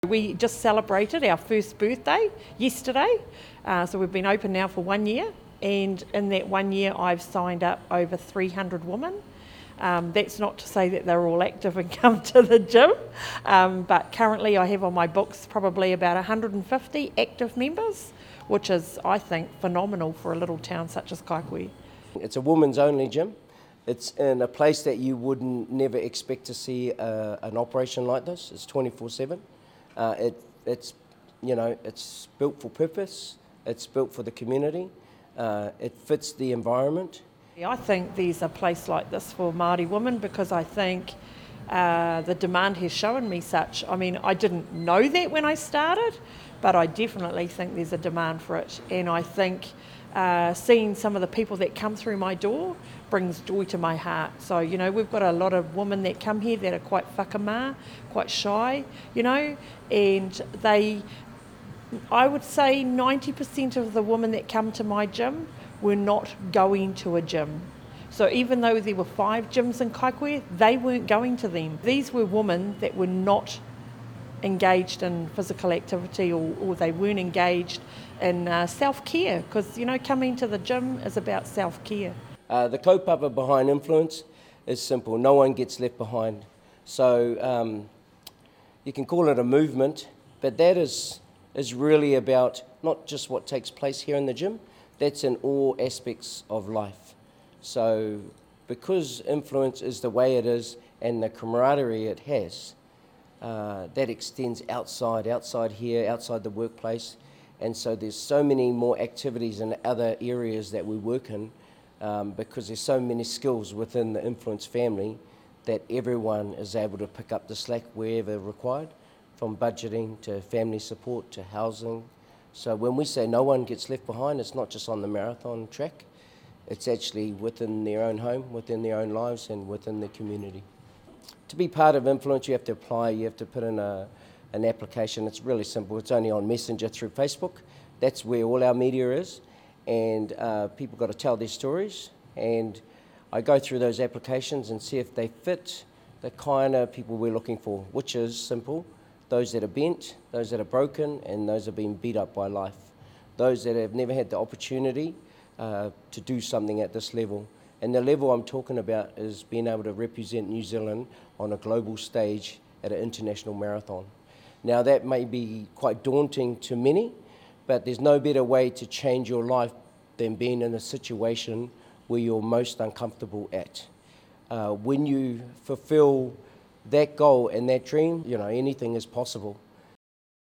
We just celebrated our first birthday yesterday, so we've been open now for 1 year, and in that 1 year I've signed up over 300 women. That's not to say that they're all active and come to the gym, but currently I have on my books probably about 150 active members, which is, I think, phenomenal for a little town such as Kaikohe. It's a women's only gym. It's in a place that you wouldn't never expect to see an operation like this. It's 24/7. It's built for purpose. It's built for the community. It fits the environment. I think there's a place like this for Māori women because I think the demand has shown me such. I mean, I didn't know that when I started, but I definitely think there's a demand for it. And I think seeing some of the people that come through my door brings joy to my heart. So, we've got a lot of women that come here that are quite whakamā, quite shy, and I would say 90% of the women that come to my gym were not going to a gym. So even though there were 5 gyms in Kaikohe, they weren't going to them. These were women that were not engaged in physical activity or they weren't engaged in self-care because, coming to the gym is about self-care. The kaupapa behind influence is simple. No one gets left behind. So you can call it a movement, but that is really about not just what takes place here in the gym, that's in all aspects of life. So because influence is the way it is and the camaraderie it has, that extends outside here, outside the workplace. And so there's so many more activities in other areas that we work in because there's so many skills within the influence family that everyone is able to pick up the slack wherever required, from budgeting to family support to housing. So when we say no one gets left behind, it's not just on the marathon track, it's actually within their own home, within their own lives and within the community. To be part of influence, you have to apply, you have to put in an application. It's really simple. It's only on Messenger through Facebook. That's where all our media is. And people got to tell their stories. And I go through those applications and see if they fit the kind of people we're looking for, which is simple. Those that are bent, those that are broken, and those that have been beat up by life. Those that have never had the opportunity to do something at this level. And the level I'm talking about is being able to represent New Zealand on a global stage at an international marathon. Now that may be quite daunting to many, but there's no better way to change your life than being in a situation where you're most uncomfortable at. When you fulfill that goal and that dream, anything is possible.